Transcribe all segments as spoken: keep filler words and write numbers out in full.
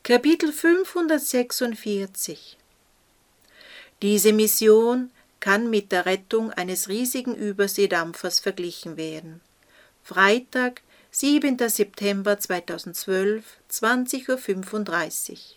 Kapitel fünfhundertsechsundvierzig. Diese Mission kann mit der Rettung eines riesigen Überseedampfers verglichen werden. Freitag, siebenter September zweitausendzwölf, zwanzig Uhr fünfunddreißig.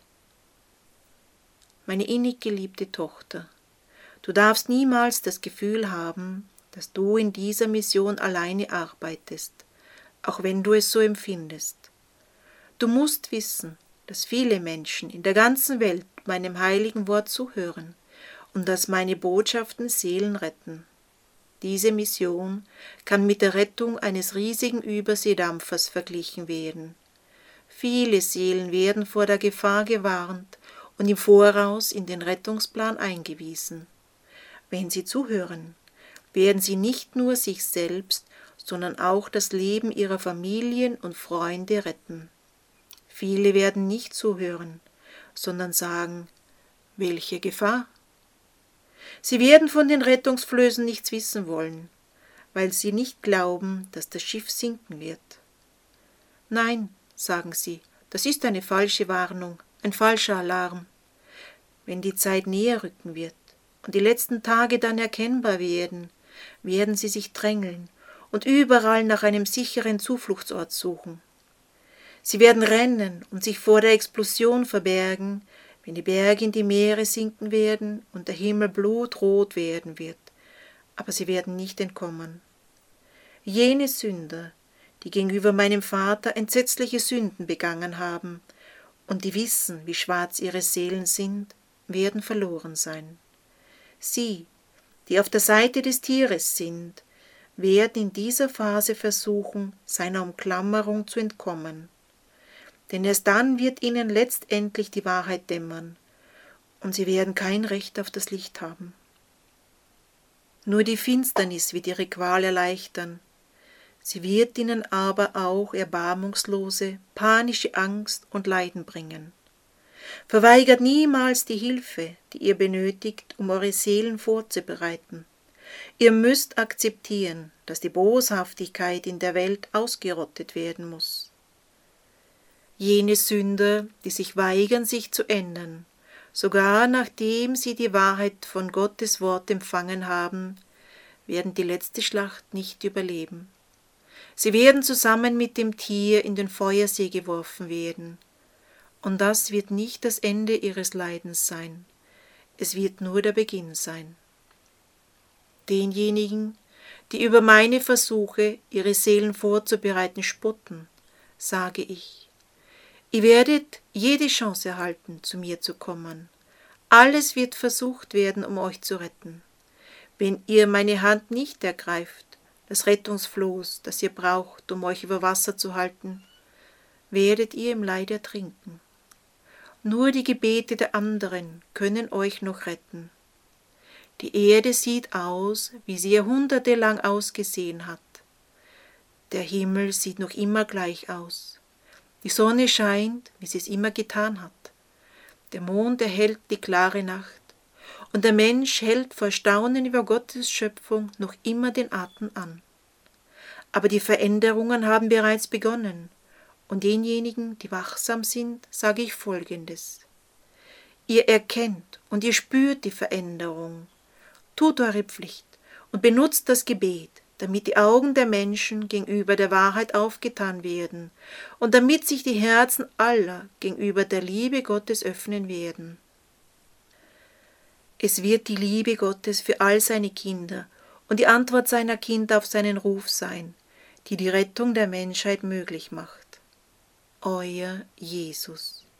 Meine innig geliebte Tochter, du darfst niemals das Gefühl haben, dass du in dieser Mission alleine arbeitest, auch wenn du es so empfindest. Du musst wissen, dass viele Menschen in der ganzen Welt meinem heiligen Wort zuhören und dass meine Botschaften Seelen retten. Diese Mission kann mit der Rettung eines riesigen Überseedampfers verglichen werden. Viele Seelen werden vor der Gefahr gewarnt und im Voraus in den Rettungsplan eingewiesen. Wenn sie zuhören, werden sie nicht nur sich selbst, sondern auch das Leben ihrer Familien und Freunde retten. Viele werden nicht zuhören, sondern sagen, welche Gefahr? Sie werden von den Rettungsflößen nichts wissen wollen, weil sie nicht glauben, dass das Schiff sinken wird. Nein, sagen sie, das ist eine falsche Warnung, ein falscher Alarm. Wenn die Zeit näher rücken wird und die letzten Tage dann erkennbar werden, werden sie sich drängeln und überall nach einem sicheren Zufluchtsort suchen. Sie werden rennen und sich vor der Explosion verbergen, wenn die Berge in die Meere sinken werden und der Himmel blutrot werden wird, aber sie werden nicht entkommen. Jene Sünder, die gegenüber meinem Vater entsetzliche Sünden begangen haben und die wissen, wie schwarz ihre Seelen sind, werden verloren sein. Sie, die auf der Seite des Tieres sind, werden in dieser Phase versuchen, seiner Umklammerung zu entkommen. Denn erst dann wird ihnen letztendlich die Wahrheit dämmern, und sie werden kein Recht auf das Licht haben. Nur die Finsternis wird ihre Qual erleichtern. Sie wird ihnen aber auch erbarmungslose, panische Angst und Leiden bringen. Verweigert niemals die Hilfe, die ihr benötigt, um eure Seelen vorzubereiten. Ihr müsst akzeptieren, dass die Boshaftigkeit in der Welt ausgerottet werden muss. Jene Sünder, die sich weigern, sich zu ändern, sogar nachdem sie die Wahrheit von Gottes Wort empfangen haben, werden die letzte Schlacht nicht überleben. Sie werden zusammen mit dem Tier in den Feuersee geworfen werden. Und das wird nicht das Ende ihres Leidens sein. Es wird nur der Beginn sein. Denjenigen, die über meine Versuche, ihre Seelen vorzubereiten, spotten, sage ich: Ihr werdet jede Chance erhalten, zu mir zu kommen. Alles wird versucht werden, um euch zu retten. Wenn ihr meine Hand nicht ergreift, das Rettungsfloß, das ihr braucht, um euch über Wasser zu halten, werdet ihr im Leid ertrinken. Nur die Gebete der anderen können euch noch retten. Die Erde sieht aus, wie sie jahrhundertelang ausgesehen hat. Der Himmel sieht noch immer gleich aus. Die Sonne scheint, wie sie es immer getan hat. Der Mond erhellt die klare Nacht. Und der Mensch hält vor Staunen über Gottes Schöpfung noch immer den Atem an. Aber die Veränderungen haben bereits begonnen. Und denjenigen, die wachsam sind, sage ich Folgendes: Ihr erkennt und ihr spürt die Veränderung. Tut eure Pflicht und benutzt das Gebet, damit die Augen der Menschen gegenüber der Wahrheit aufgetan werden und damit sich die Herzen aller gegenüber der Liebe Gottes öffnen werden. Es wird die Liebe Gottes für all seine Kinder und die Antwort seiner Kinder auf seinen Ruf sein, die die Rettung der Menschheit möglich macht. Euer Jesus.